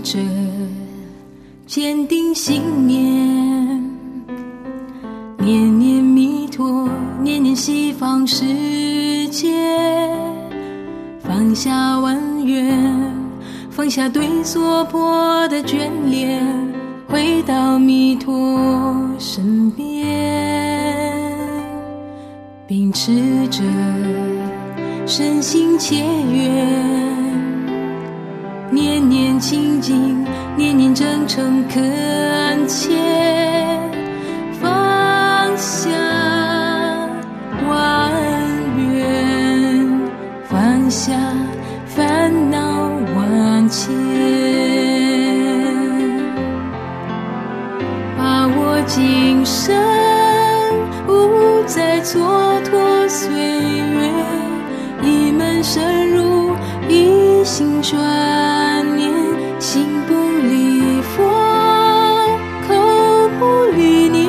着坚定信念，念念弥陀，念念西方世界，放下万缘，放下对所迫的眷恋，回到弥陀身边，秉持着身心切愿，念念清净，念念真诚恳切，放下万缘，放下烦恼万千，把握今生，勿再蹉跎岁月，一门深入，一心专念，心不离佛，口不离念，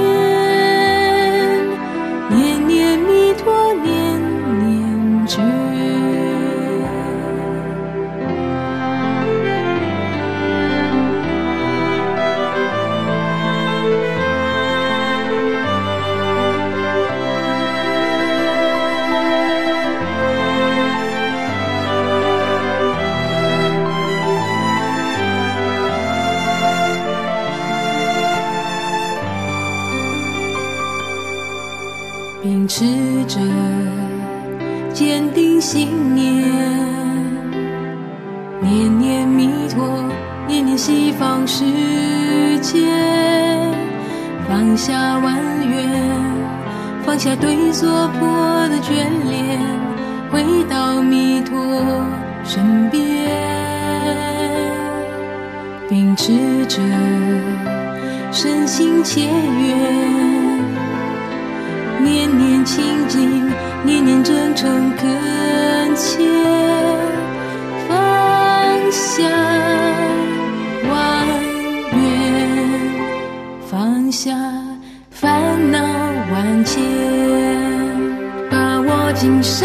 念念弥陀，念念觉。秉持着坚定信念，念念弥陀，念念西方世界，放下万缘，放下对所迫的眷恋，回到弥陀身边，秉持着身心切愿，念念清净，念念真诚恳切，放下万缘，放下烦恼万千，把握今生，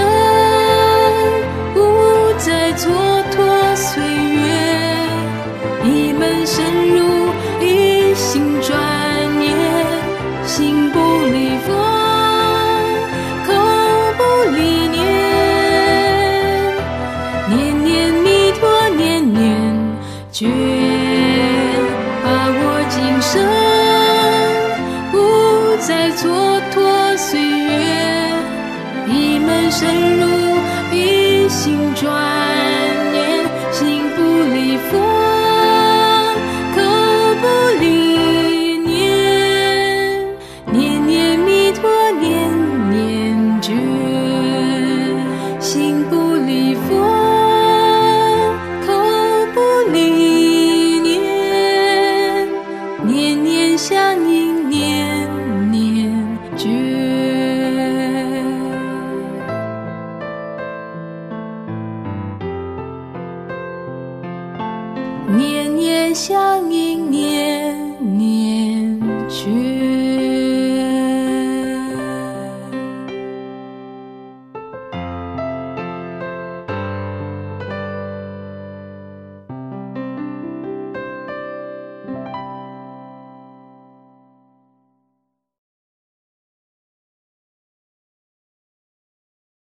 勿再蹉跎岁月，一门深入，一心专念，心不离佛，觉把握今生，勿再蹉跎岁月，一门深入，一心专